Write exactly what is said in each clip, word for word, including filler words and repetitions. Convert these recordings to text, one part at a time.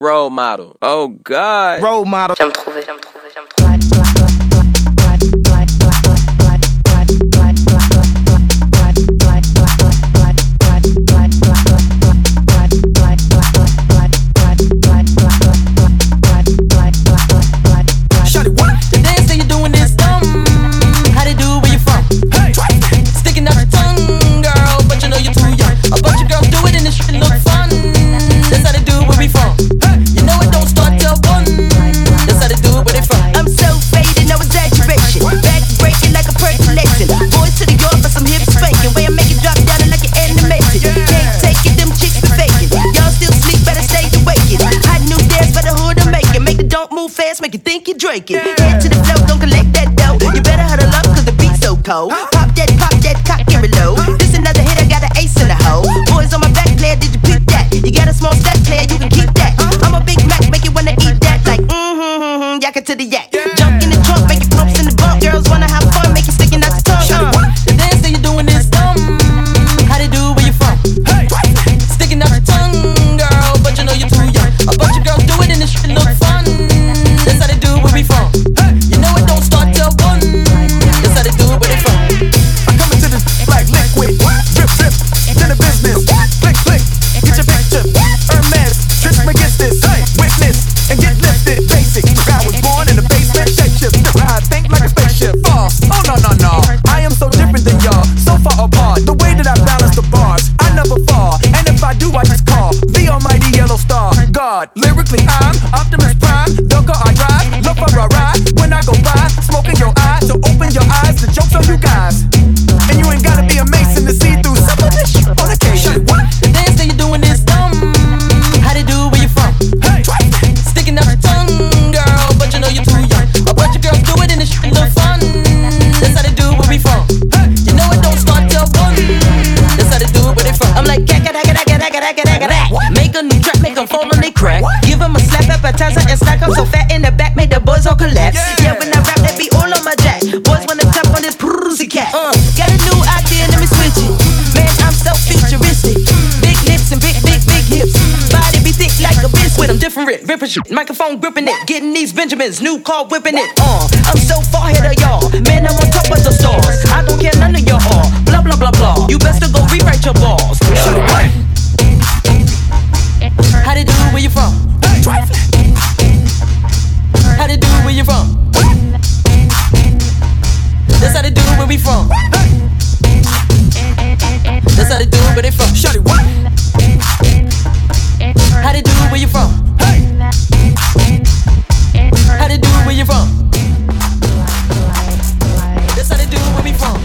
Role model. Oh God. Role model. J'aime trouver, j'aime trouver, j'aime trouver. Make you think you're Draking. Head to the flow, don't collect that dough. You better huddle up, cause the beat's so cold. Pop that, pop that, cock and reload. This another hit, I got an ace in the hole. Boys on my back, player, did you peep that? You got a small stack, player, you can keep that. I'm a Big Mac, make you wanna eat that. Like, mm-hmm, yak it to the yak. Junk in the trunk, make you pumps in the bump. Girls wanna have fun, make you sticking out your tongue. Uh. The dance that you're doing is dumb. How they do, where you from? Sticking out your tongue, girl, but you know you're too young. A bunch of girls do it and this shit look fun. That's how they do where we from. You know it don't start till one. That's how they do where they from. I come into this like liquid, drip drip, then the business. Click click, get your picture. Hermes, trips against this. Witness and get lifted. Basic. I was born in the basement. Shape shift. I think like a spaceship. False. Oh no no no. I am so different than y'all. So far apart. The way that I balance the bars, I never fall. And if I do, I just call the almighty yellow star. God, lyrically I'm Optimus Prime. The car I drive, love for a ride. When I go by, smoke in your eyes. So open your eyes, the joke's on you guys. And you ain't gotta be a Mason to see through some of this shit on occasion. The dance that you're doing is dumb. How they do, where you from? Hey, sticking out your tongue, girl, but you know you're too young. A bunch of girls do it and this shit look fun. That's how they do where we from. You know it don't start till one. That's how they do it where they from. I'm like, gagga, gagga, gagga, gagga, gagga, gagga, gagga. Make a new track, make them fall on they crack. Give them a slap, appetizer, and stack up so fat in the back, make the boys all collapse. Yeah, when I rap, that be all on my jack. Boys wanna tap on this pussy cat. Uh, got a new idea, let me switch it. Man, I'm so futuristic. Big lips and big, big, big hips. Body be thick like a biscuit. I'm different, ripping shit, microphone gripping it, getting these Benjamins, new car whipping it. Uh, I'm so far ahead of y'all. Man, I'm on top of the stars. I don't care none of y'all. Blah, blah, blah, blah. You best to go rewrite your balls. How they do, where you from? How they do, where you from? That's how they do, where we from. That's how they do, where they from. Shawty, what? How they do, where you from? How they do, where you from? That's how they do, where we from.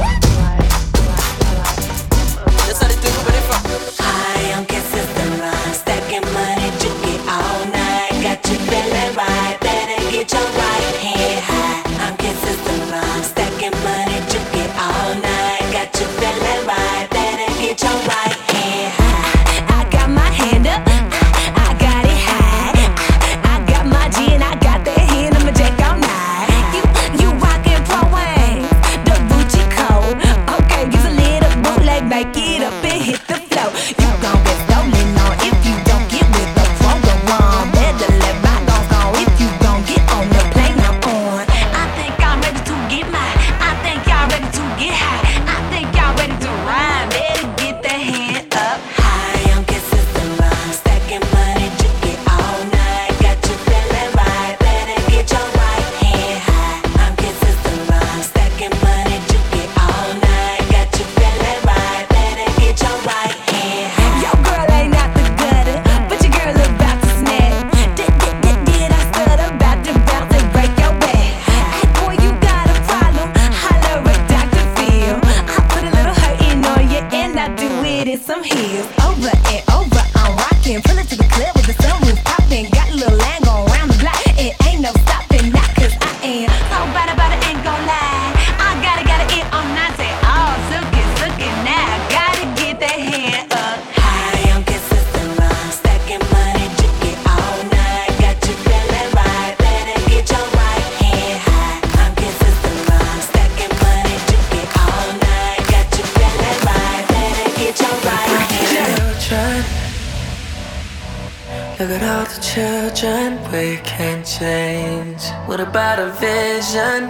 That's how they do, where they from. I am consistent, I'm stacking money, juke it all night. Got you feeling right, better get your right hand high. I'm consistent, I'm stacking money, juke it all night. Got you feeling right, better get your right hand high. I got my hand up, I got it high. I got my G and I got that hand on my jack all night. You, you rockin' pro wang, the Gucci code. Okay, use a little bootleg, make it up and hit the flow. You gon' get stolen on if you don't get with the program. Better let bygones go if you gon' get on the plane I'm on. I think I'm ready to get mine. I think y'all ready to get high. I think y'all ready to ride. Better get the hand up high. I'm consistent, I'm stacking money, juke it all night. Got you feeling right, better get your right hand high. I'm consistent, I'm stacking money, juke it all night. Got you feeling right, better get your right hand high. Your girl ain't out the gutter, but your girl about to snap. Did, did, did, did I stutter? About to bounce and break your back. Hey boy, you got a problem, holler at Doctor Phil. I put a little hurtin' on you and I do it in some heels. Over and over, I'm rockin', pull it to the club with the sunroof poppin'. Got a little line going round the block, it ain't no stopping now, cause I am so bad about it, ain't gon' lie. I gotta, gotta it on night, say, oh, suck it, suck it now. Gotta get that hand up high. I'm consistent, I'm stacking money, juke it all night. Got you feeling right, better get your right hand high. I'm consistent, I'm stacking money, juke it all night. Got you feeling right, better get your right hand high. Look at all the children we can change? What about a vision?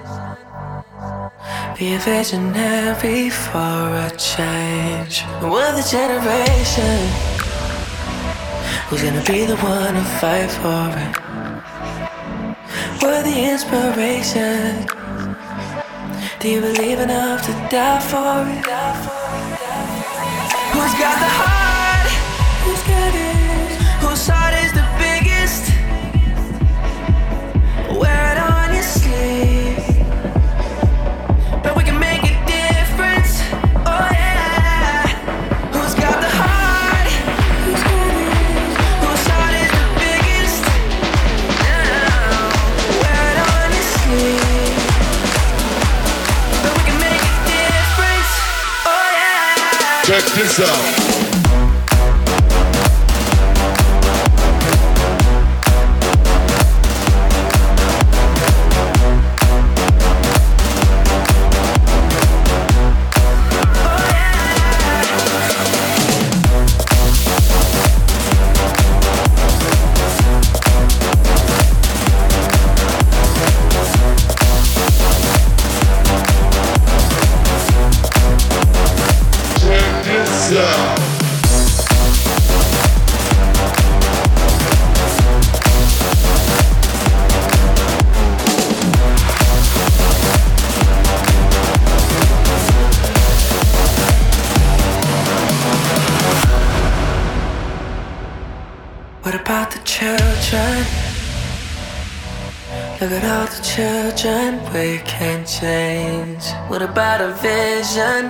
Be a visionary for a change. We're the generation who's gonna be the one to fight for it. We're the inspiration. Do you believe enough to die for it? Who's got the heart? Who's got it? Whose heart is the biggest? Wear it on your sleeve. But we can make a difference. Oh yeah. Who's got the heart? Who's got it? Whose heart is the biggest? Now, wear it on your sleeve. But we can make a difference. Oh yeah. Check this out. What about the children? Look at all the children we can change. What about a vision?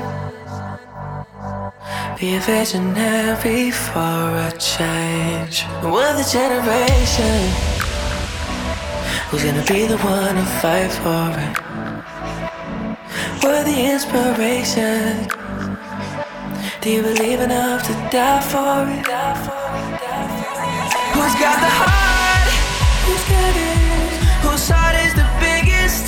Be a visionary for a change. We're the generation who's gonna be the one to fight for it. We're the inspiration. Do you believe enough to die for it? Who's got the heart? Who's got it? Whose heart is the biggest?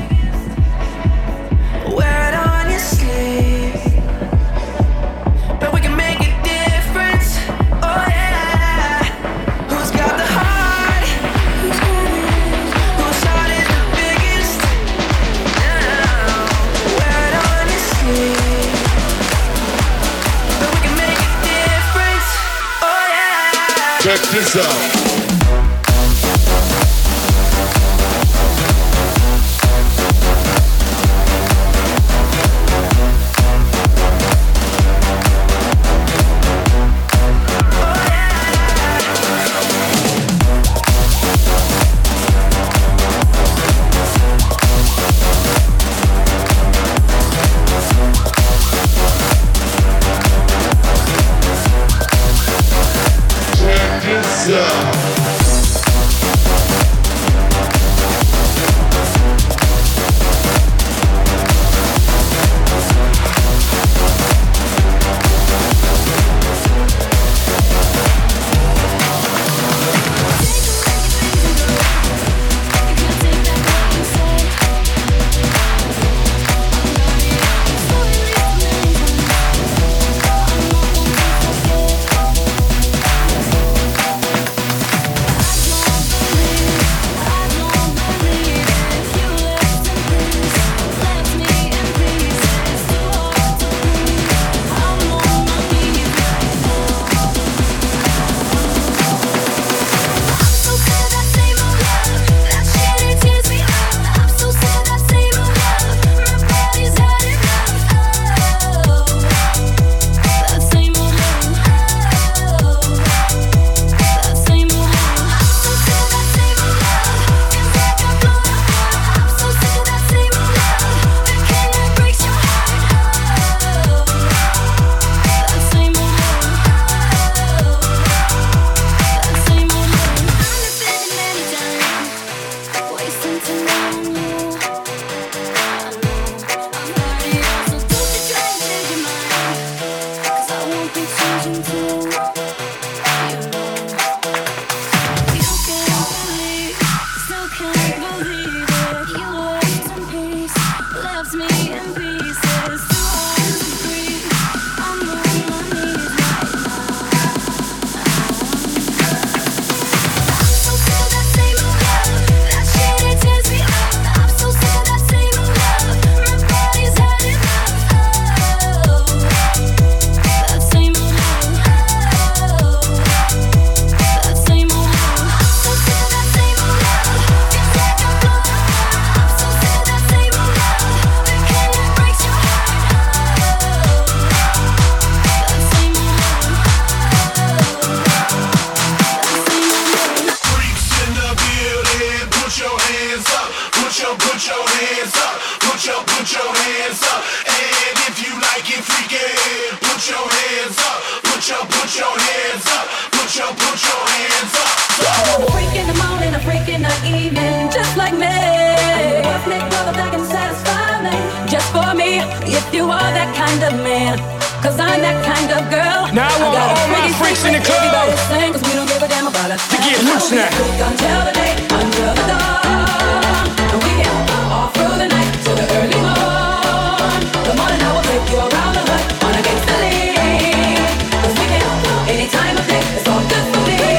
Wear it on your sleeve. But we can make a difference. Oh yeah. Who's got the heart? Who's got it? Whose heart is the biggest? Now, wear it on your sleeve. But we can make a difference. Oh yeah. Check this out. Check this out. you are that kind of man. Cause I'm that kind of girl. Now I want all my freaks in the club. Everybody sing, cause we don't give a damn about a to get loose now. Until the day, until the dawn. And we get all through the night till the early morn. The morning I will take you around the hood on a gangsta league. Cause we can, any time of day, it's all good for me.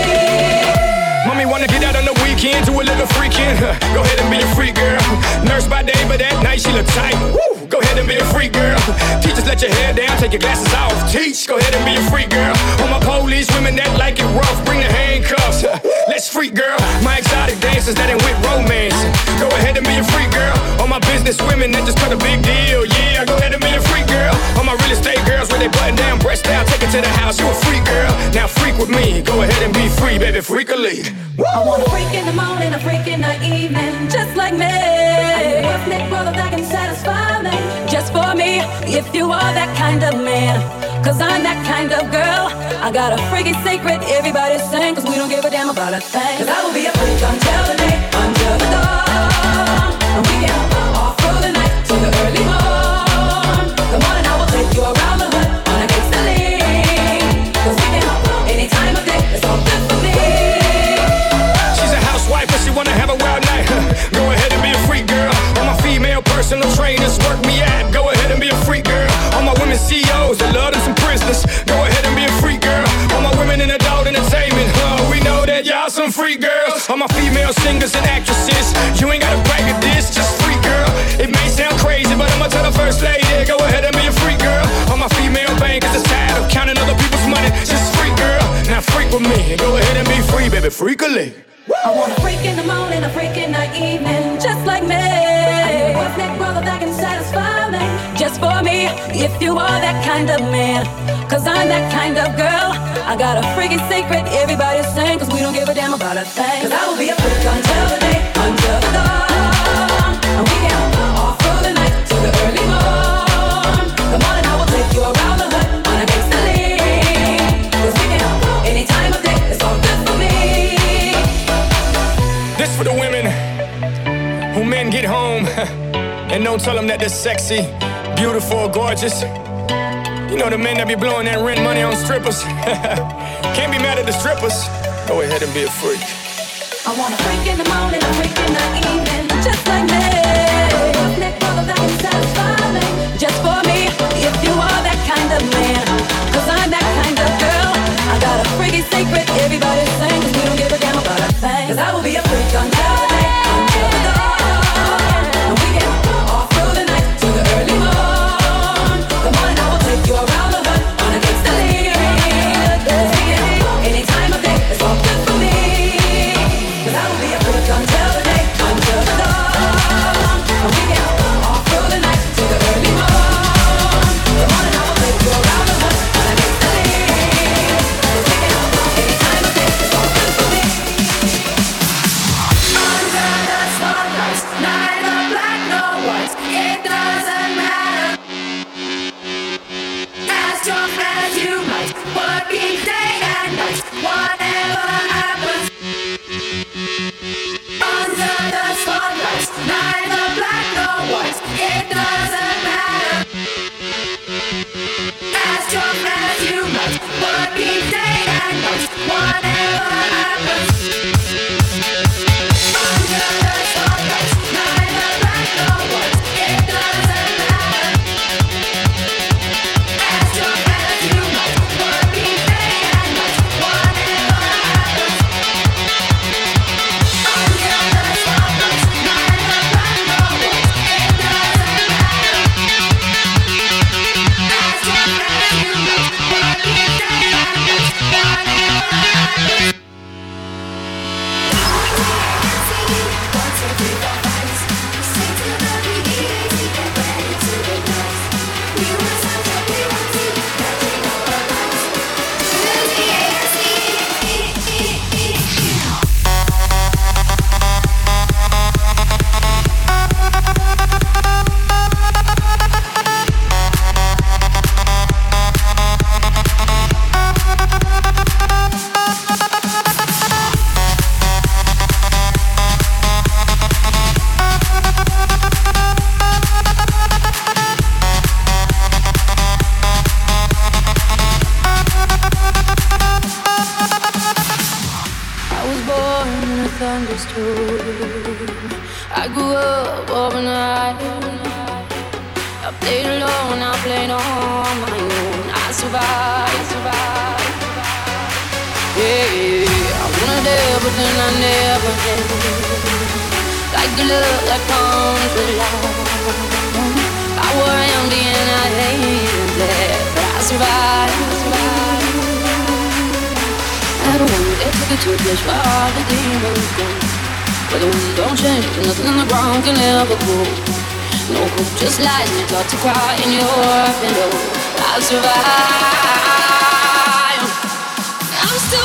Mommy wanna get out on the weekend, do a little freaking. Go ahead and be a freak girl. Nurse by day, but at night she look tight. Woo! Go ahead and be a freak girl. Teachers, let your hair down, take your glasses off. Teach, go ahead and be a freak girl. All my police women that like it rough, bring the handcuffs. Let's freak girl. My exotic dancers that ain't with romance. Go ahead and be a freak girl. All my business women that just cut a big deal. Yeah, go ahead and be a freak girl. All my real estate girls with they button down, breast down, take it to the house. You a freak girl. Now freak with me. Go ahead and be free, baby, freakily. I want a freak in the morning, a freak in the evening, just like me. I need a roughneck brother that can satisfy me, just for me. If you are that kind of man, cause I'm that kind of girl. I got a freaky secret, everybody sing, cause we don't give a damn about a thing. Cause I will be a freak until the day, until the dawn. And we get all through the night till the early morn. The morning I will take you around the hood on a gangsta league. Cause we get any time of day, it's all good for me. She's a housewife, but she wanna have a wild night. Go ahead and be a freak girl. All my female personal trainers work me out. Go ahead and be a freak girl. All my women C E Os that love them some prisoners. Go ahead and be a freak girl. All my women in adult entertainment. Huh, we know that y'all some freak girls. All my female singers and actresses. You ain't gotta brag of this, just freak girl. It may sound crazy, but I'ma tell the first lady. Go ahead and be a freak girl. All my female bankers is tired of counting other people's money. Just freak girl. Now freak with me. Go ahead and be free, baby, freakily. I want a freak in the morning, a freak in the evening, just like me. I need a roughneck brother that can satisfy me, just for me. If you are that kind of man, cause I'm that kind of girl. I got a freaky secret, everybody sing, cause we don't give a damn about a thing. Cause I will be a freak until the day, until the dawn. And we get all through the night till the early morn. The morning I will take you around the hood on a gangsta league. Cause we get any time of day, it's all good for me. This for the women who men get home and don't tell them that they're sexy, beautiful, gorgeous. You know the men that be blowing that rent money on strippers. Can't be mad at the strippers. Go ahead and be a freak. I want a freak in the morning, a freak in the evening, just like me. Roughneck brother that can satisfy me, just for me. If you are that kind of man, cause I'm that kind of girl. I got a freaky secret, everybody sing, cause we don't give a damn about a thing. Cause I will be a freak until the day, until the dawn. And we get all through the night till the early morn. The morning I will take you around the hood on a gangsta league. Cause we get any time of day, it's all good for me. Cause I will be a freak until the day, until the dawn. And we get all through the night till the early morn. The morning I will take you around the hood on a gangsta league. Cause we get any time of day, it's understood. I grew up overnight. I played alone, I played on my own. I survived, survived. Yeah, I wanted everything I never had. Like the love that comes with love. I was empty and I hated that, but I survived, survived. I don't want it to get too much for all the demons gone. But the wind don't change, nothing on the ground can ever grow. No hope, just lies, and you got to cry in your pillow. I survive. I'm still.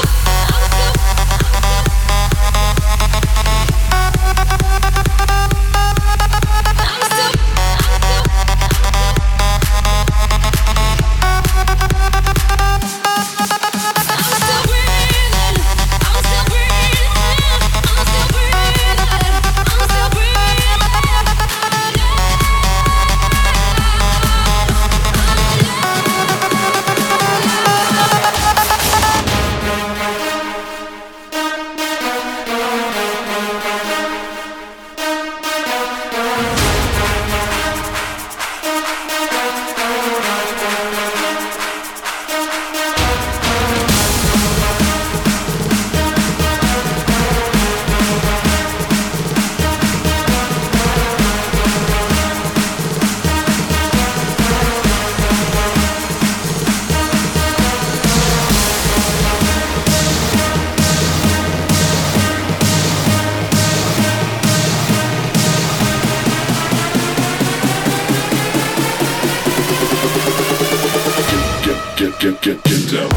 Get, get, get down.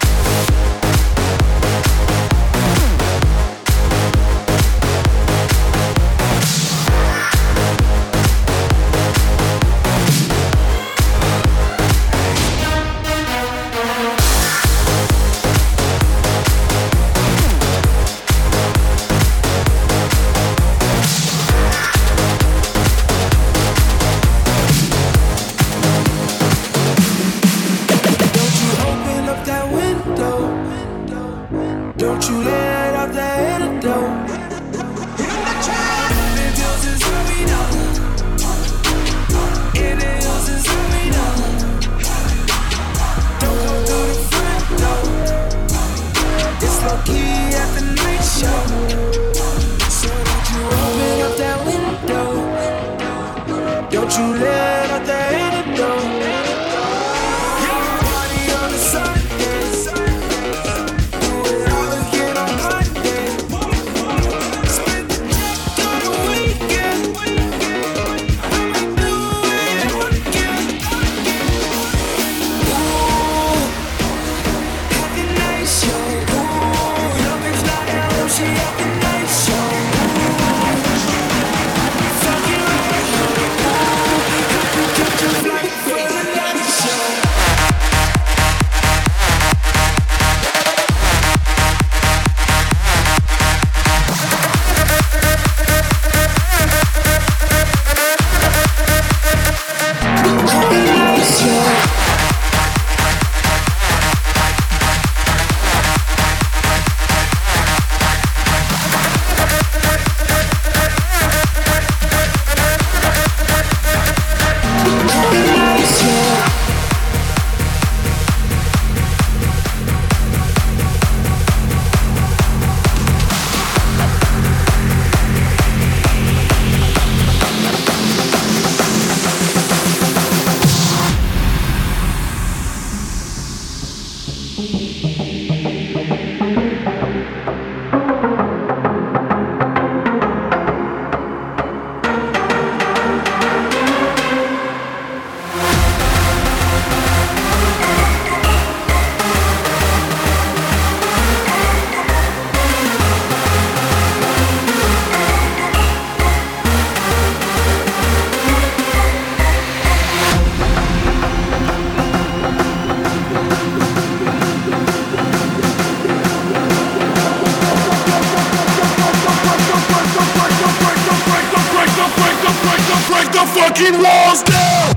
Fucking walls down!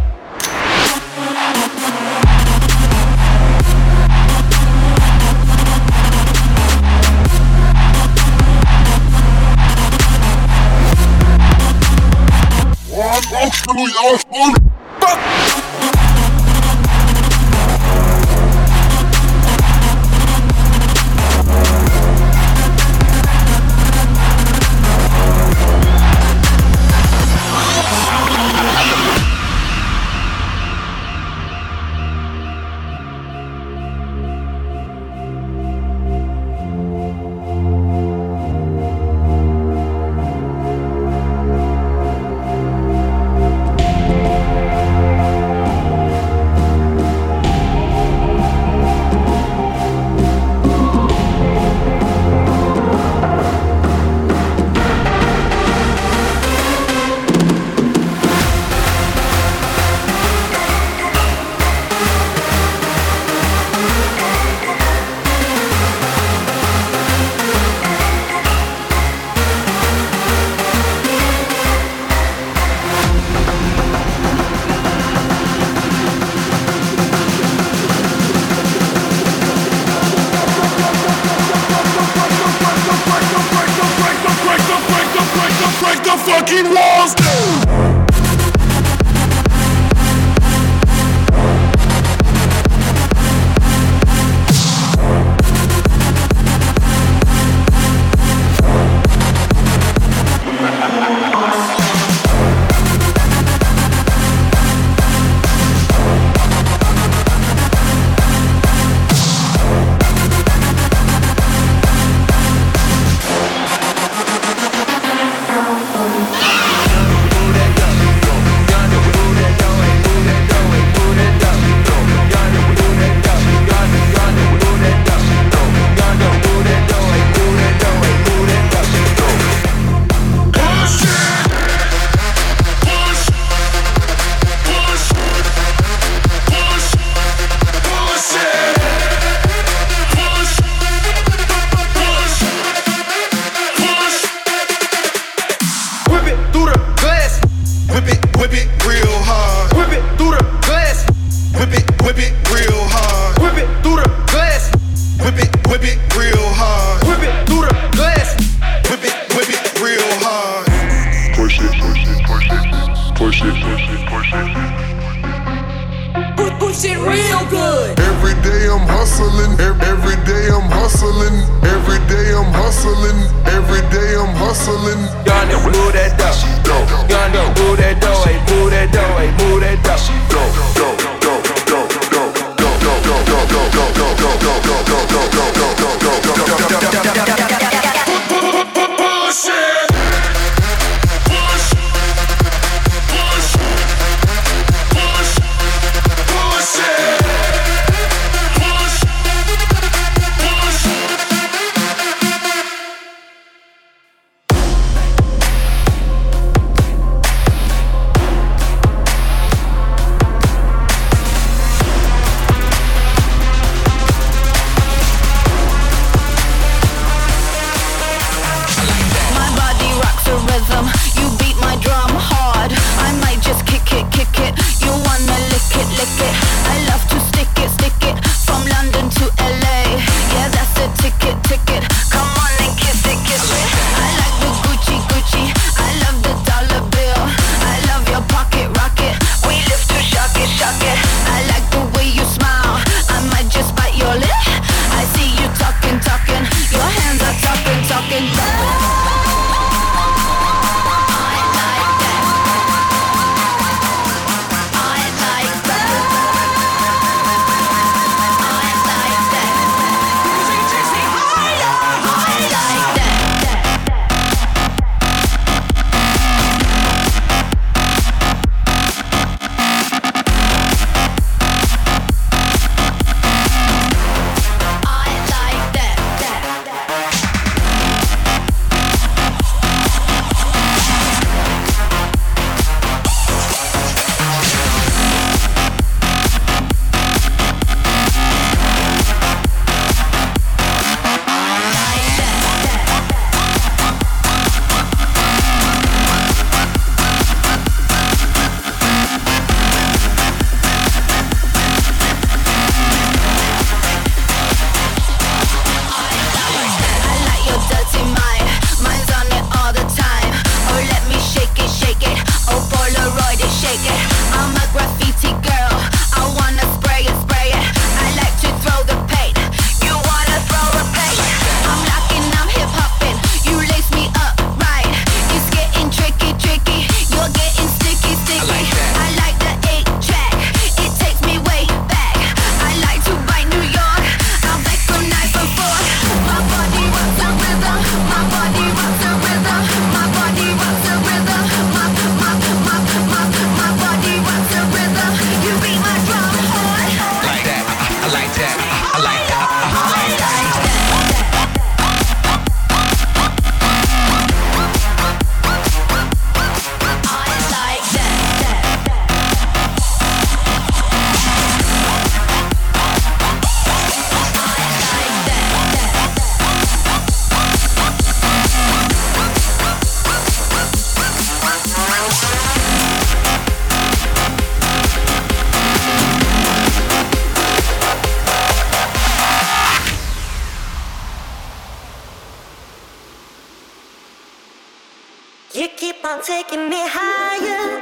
You keep on taking me higher,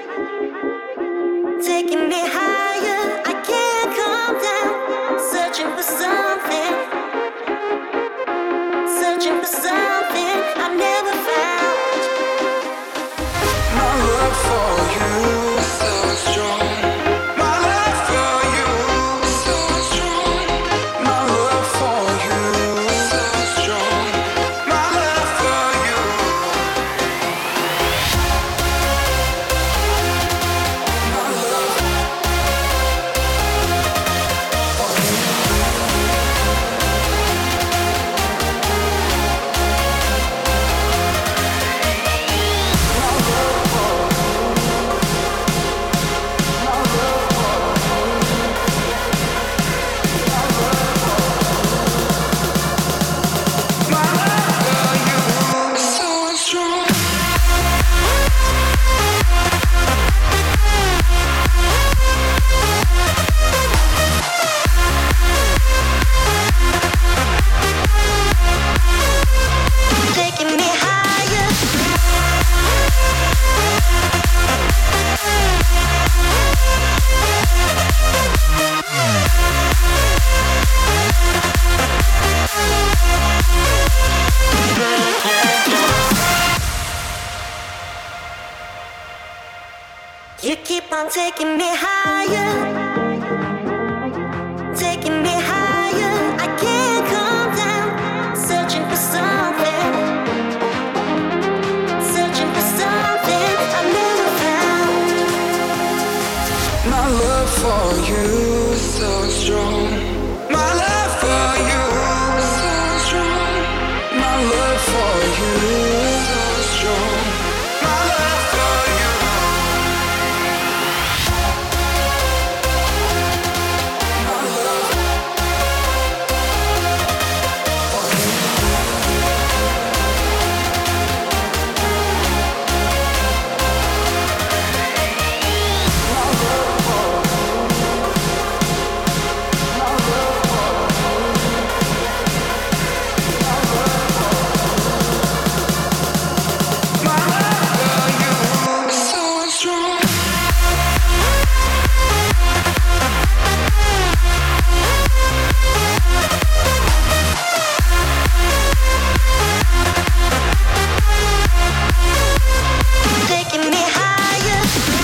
taking me higher. I can't calm down, searching for something, searching for something I've never found. My love for you is so strong. My love for you is so strong. My love for you is so strong. My love for you. My love for you. Taking me higher. You keep on taking me higher, taking me higher. I can't calm down, searching for something, searching for something I've never found. My love for you is so strong. My love for you is so strong. My love for you is so strong. My love for you. My love for you. Taking me higher.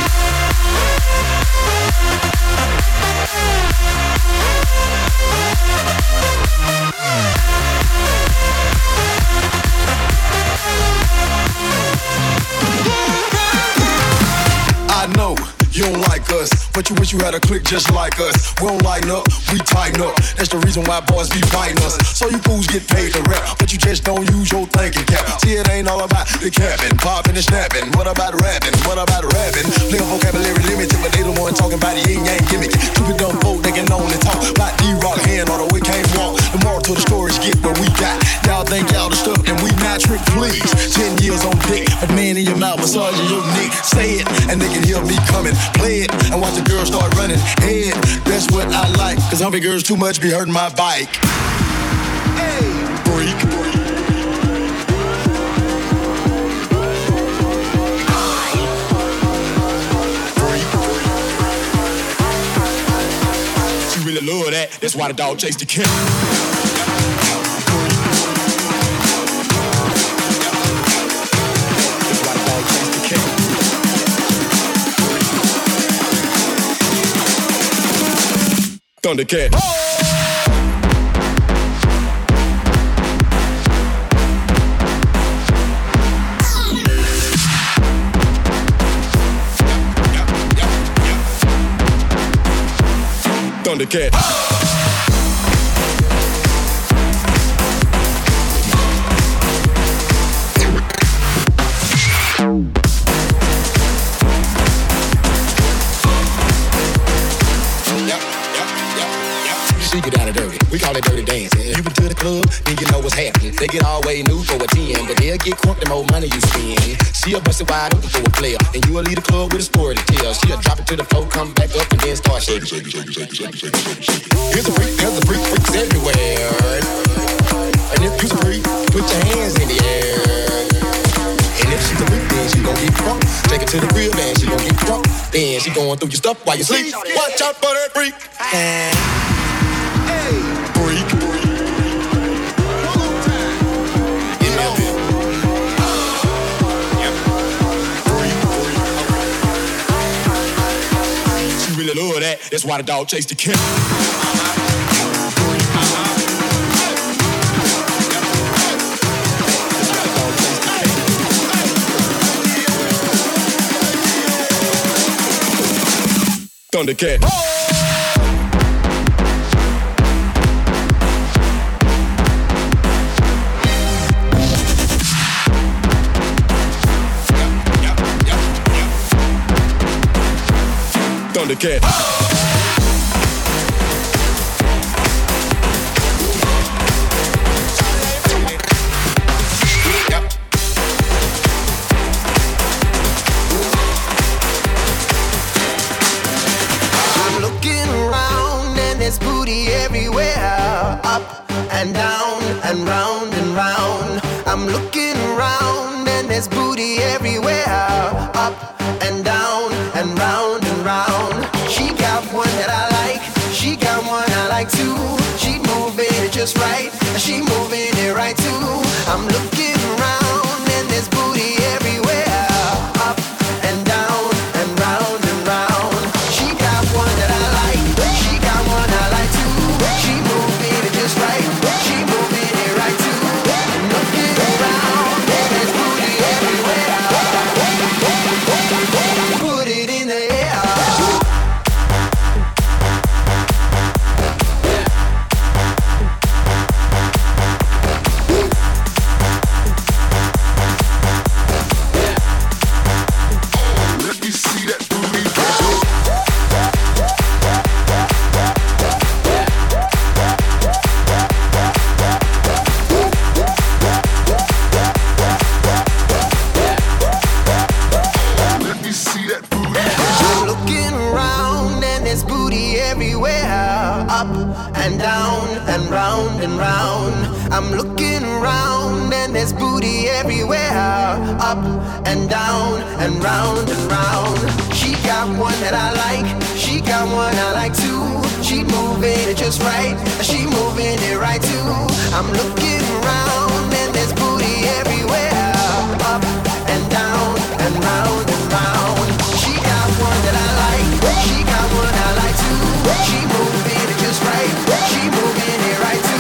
I know you don't like us, but you wish you had a clique just like us. We don't line up, we tighten up. That's the reason why boys be fighting us. So you fools get paid to rap, but you just don't use your thinking cap. See, it ain't all about the capping, popping and snapping. What about rapping? What about rapping? Little vocabulary limited, but they the one talking about the yin yang gimmick. Stupid dumb folk, they can only talk about D-Rock hand or the way can't walk. The moral to the stories get what we got. Y'all think y'all the stuff, and we not trick, please. Ten years on dick, a man in your mouth, massaging your neck. Say it, and they can hear me coming. Play it, and watch the girls start running. Head, that's what I like. Cause hungry girls too much be hurting my bike. Hey, freak. She really love that. That's why the dog chased the cat. Thundercat. Oh! Thundercat. Oh! She get down and dirty, we call it dirty dancing. You been to the club, then you know what's happening. They get all way new for a ten, but they'll get crunk the more money you spend. She'll bust it wide open for a player, and you'll leave the club with a story to tell. She'll drop it to the floor, come back up, and then start shaking, shaking, shaking, shaking, shaking, shaking, shaking. Here's a freak, here's a freak, freaks everywhere. And if you's a freak, put your hands in the air. And if she's a freak, to the crib and she gon' get drunk. Then she going through your stuff while you sleep. Watch out for that freak. Hey, freak. You know it. She really love that. That's why the dog chased the cat. Thundercat. Oh! Thundercat. There's booty everywhere, up and down and round and round. I'm looking around and there's booty everywhere, up and down and round and round. She got one that I like, she got one I like too. She moving it just right, she moving it right too. I'm looking around and there's booty everywhere, up and down and round and round. She got one that I like, she got one I like too. She moving it just right, she moving it right too. I'm looking around and there's booty everywhere. Put it in the air. I'm looking around and there's booty everywhere, up and down and round and round. She got one that I like, she got one I like too. She moving it just right, she moving it right too. I'm looking around and there's booty everywhere, up and down and round and round. She got one that I like, she got one I like too. She moving it just right, she moving it right too.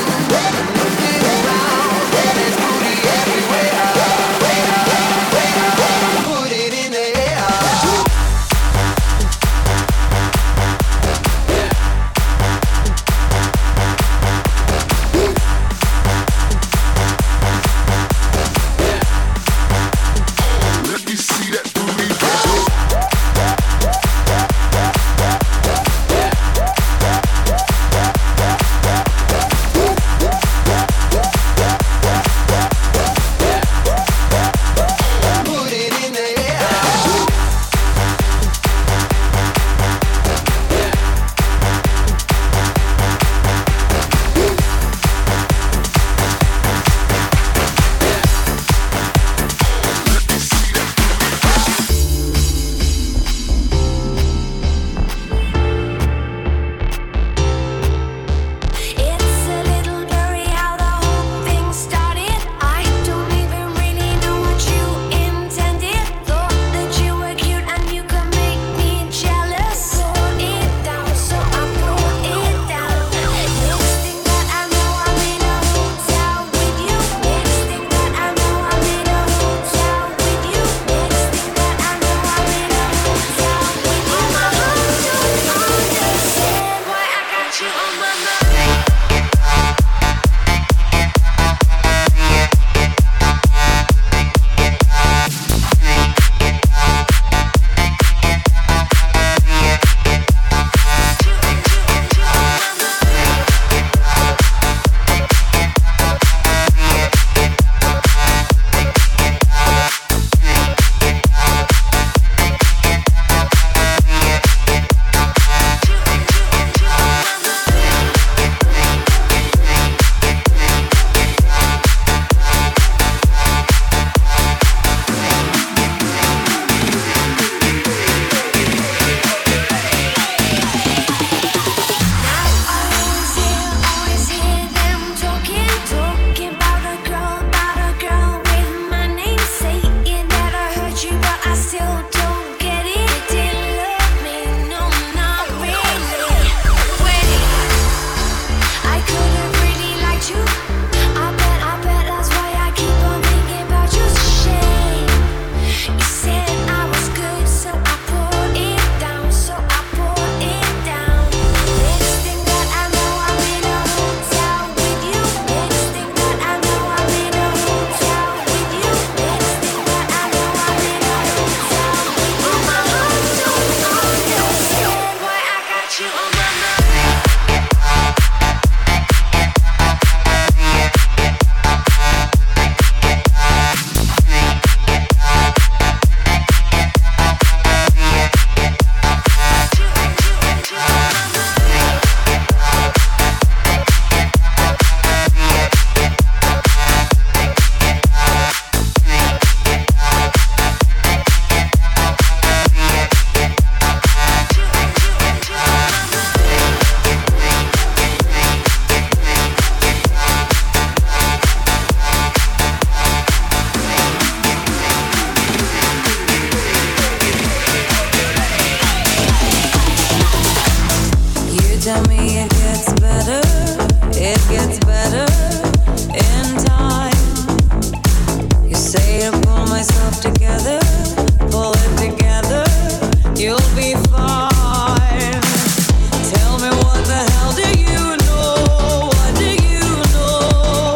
yourself together, pull it together, you'll be fine. Tell me what the hell do you know? What do you know?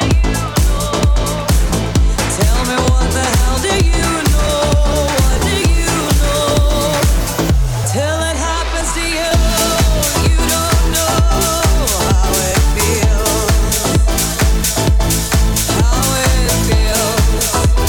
Tell me what the hell do you know? What do you know? Till it happens to you, you don't know how it feels. How it feels.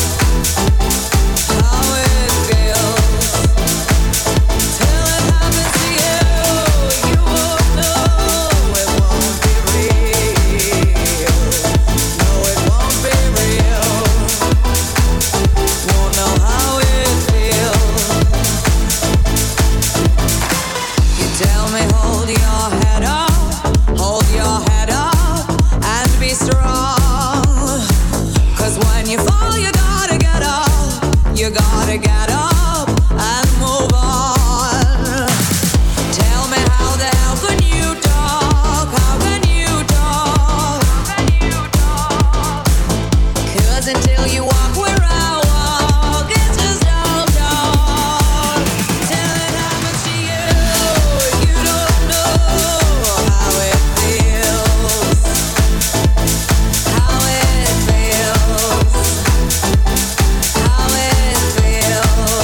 How it feels. Till it happens to you, you won't know. It won't be real. No, it won't be real. Won't know how it feels. You tell me hold your head up, hold your head up and be strong. Cause when you fall you gotta get up, you gotta get up and move on. Tell me how the hell can you talk, how can you talk? Cause until you walk where I walk, it's just all talk. Till it happens to you, you don't know how it feels. How it feels. How it feels.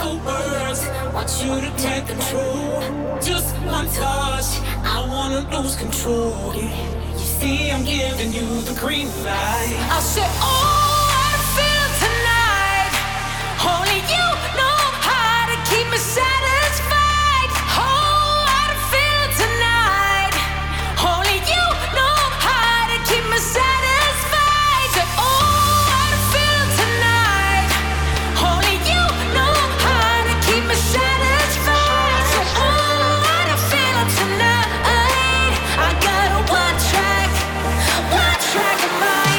simple words, want you to take control. Just one touch, I wanna lose control. You see, I'm giving you the green light. I said, oh, I feel tonight. Only you know how to keep me satisfied. Oh, I feel tonight. Only you know how to keep me satisfied. Said, oh, I feel tonight. Only you know how to keep me satisfied. Said, oh, I feel tonight. I got a one track, one track of mine.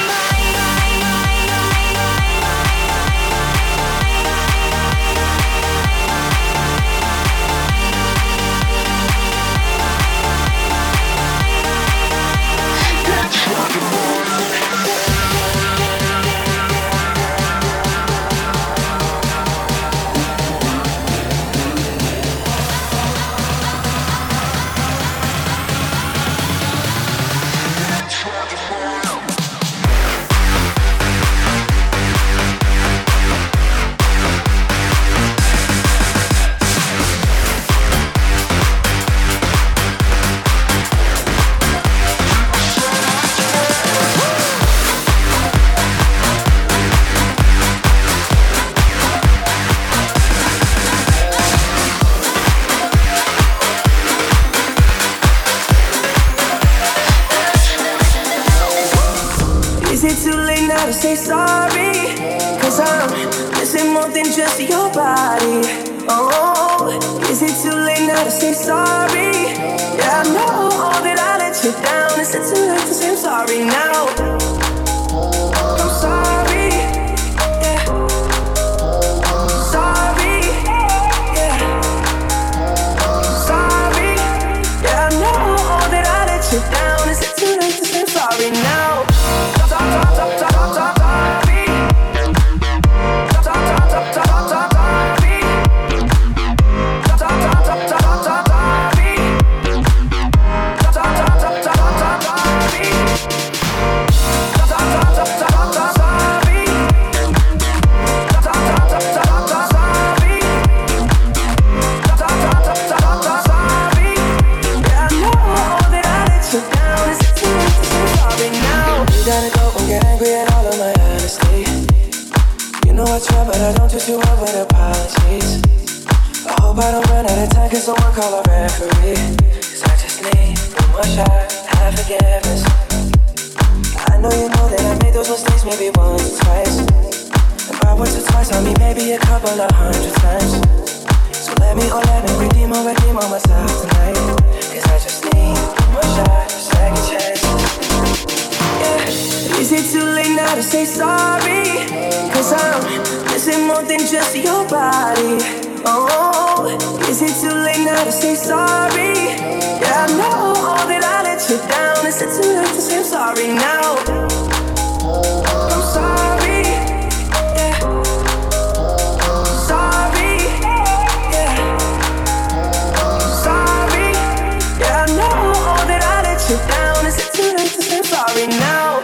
Is it too late now to say sorry? Cause I'm missing more than just your body. Oh, is it too late now to say sorry? Yeah, I know all that I let you down. Is it too late to say I'm sorry now? I'm sorry, yeah. Sorry, yeah. Sorry, yeah, I know all that I let you down. Is it too late to say I'm sorry now? But I don't do too well with apologies. I hope I don't run out of time. Can someone call a referee? Cause I just need one more shot, have forgiveness. I know you know that I made those mistakes maybe once or twice. And by once or twice I mean maybe a couple of hundred times. So let me, oh let me redeem or redeem on myself tonight. Cause I just need one more shot, a second chance. Yeah, is it too late now to say sorry? Cause I'm missing more than just your body. Oh, is it too late now to say sorry? Yeah, I know all that I let you down. Is it too late to say I'm sorry now? I'm sorry, yeah. Sorry, yeah. Sorry, yeah, I know all that I let you down. Is it too late to say I'm sorry now?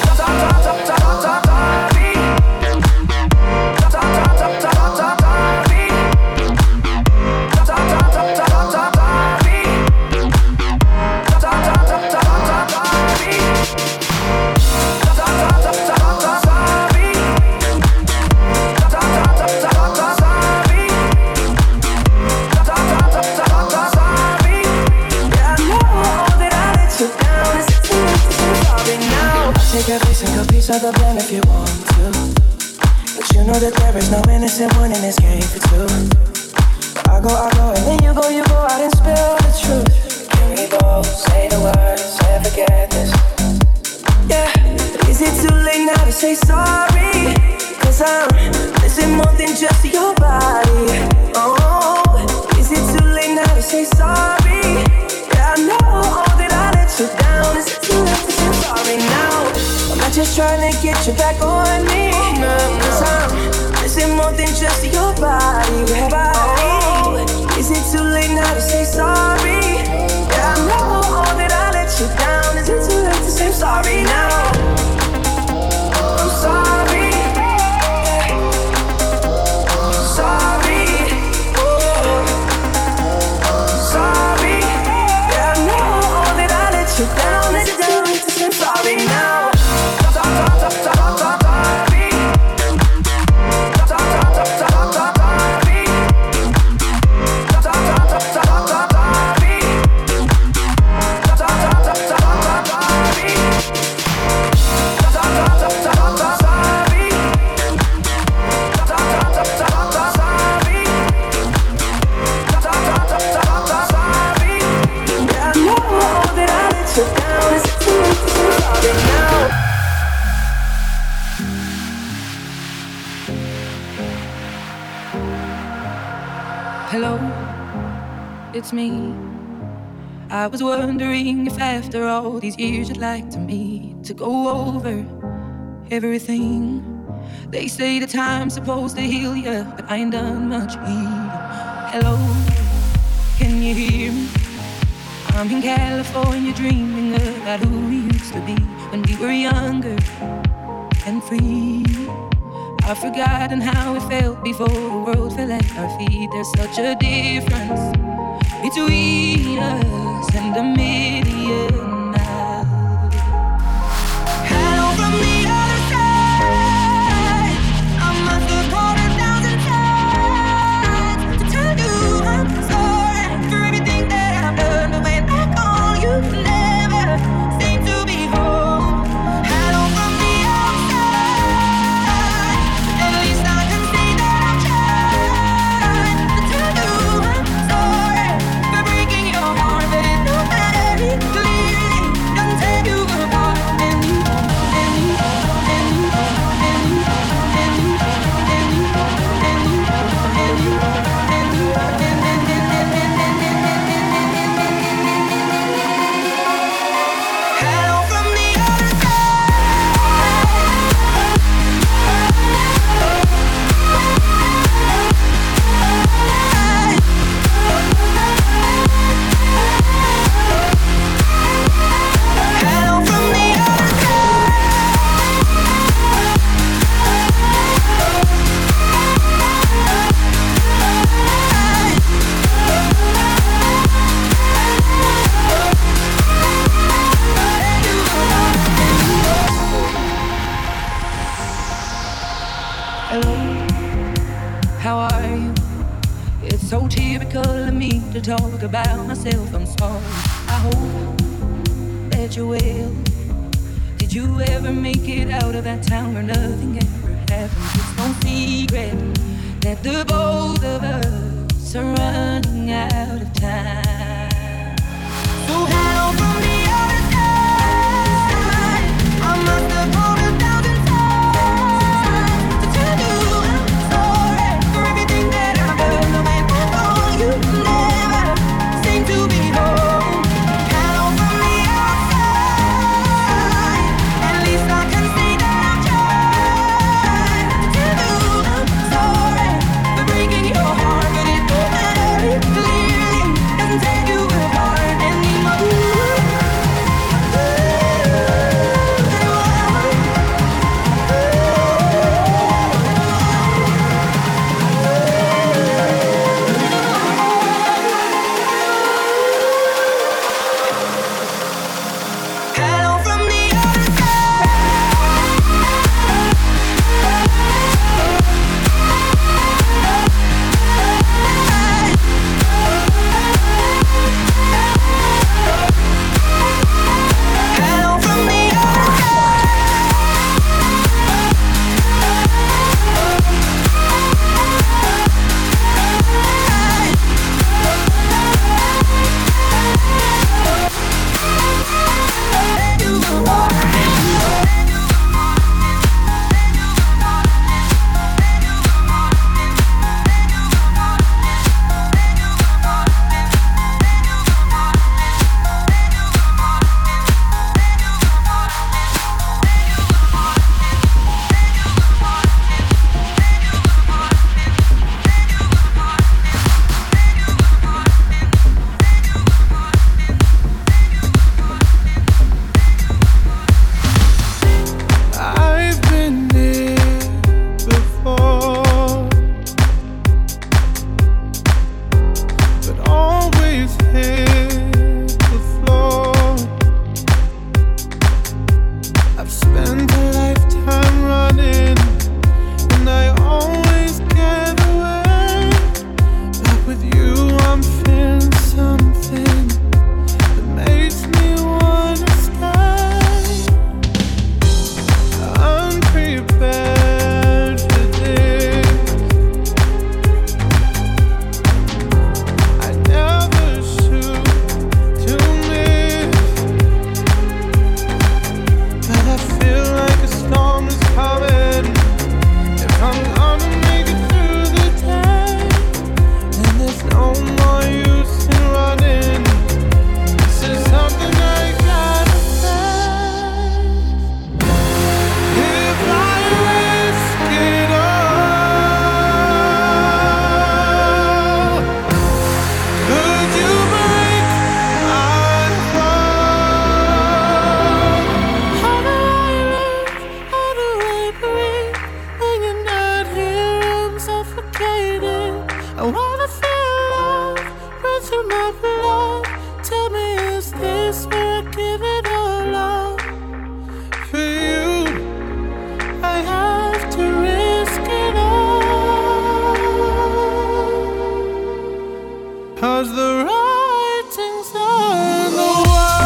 Take every single piece of the blame if you want to. But you know that there is no innocent one in this game for two. But I go, I go, and then you go, you go out and spill the truth. Can we both say the words, say forgiveness? Yeah, is it too late now to say sorry? Cause I'm missing more than just your body. Oh, is it too late now to say sorry? Yeah, I know all that I let you down. Is it too late to say sorry now? I'm not just trying to get you back on me. Cause I'm missing more than just your body. Oh, is it too late now to say sorry? Yeah, I know all that I let you down. Is it too late to say I'm sorry now? I'm sorry, yeah. Sorry. Hello, it's me. I was wondering if after all these years you'd like to meet to go over everything. They say the time's supposed to heal you, but I ain't done much healing. Hello, can you hear me? I'm in California dreaming about who we used to be when we were younger and free. I've forgotten how it felt before the world fell at our feet. There's such a difference between us and a million miles. Hello from the other side. I must have called a thousand times to tell you I'm sorry for everything that I've done. But when I call you, never seem to be home. Hello from the outside. At least I can see that I've tried to tell you I'm sorry for breaking your heart, but it don't matter. It clearly doesn't take you apart anymore, anymore, anymore, anymore, anymore, anymore, anymore, hello from the other hello from the other hello, how are you? It's so typical of me to talk about myself. I'm sorry. I hope that you will. Did you ever make it out of that town where nothing ever happened? It's no secret that the both of us are running out of time. So hello from the other side. I must have called a thousand times to tell you I'm sorry for everything that I've done. But when I call you, never seem to be home. Hello from the outside. At least I can see that I've tried to tell you I'm sorry for breaking your heart, but it don't matter. It clearly doesn't I wanna feel love run through my blood. Tell me, is this where I give it all up? For you, I have to risk it all. 'Cause the writing's on the wall.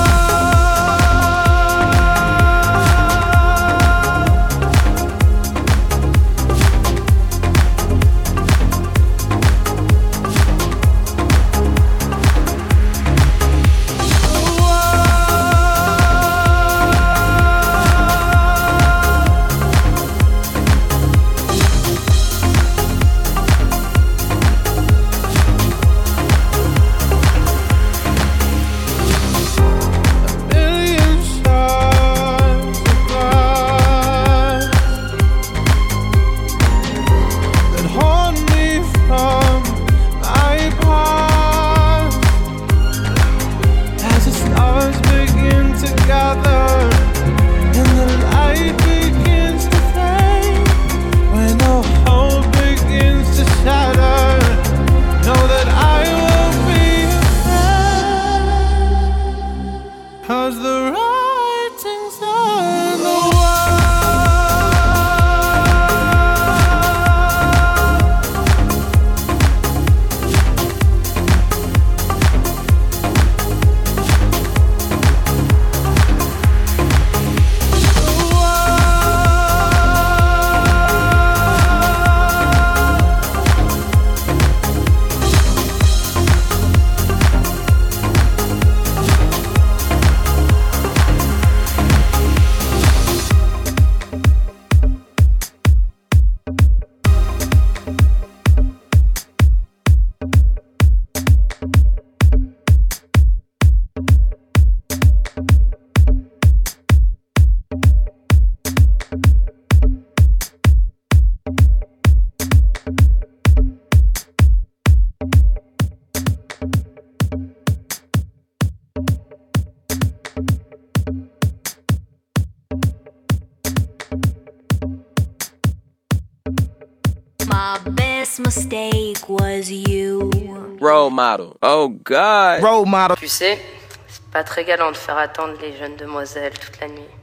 My best mistake was you. Role model. Oh God. Role model. Tu sais, c'est pas très galant de faire attendre les jeunes demoiselles toute la nuit.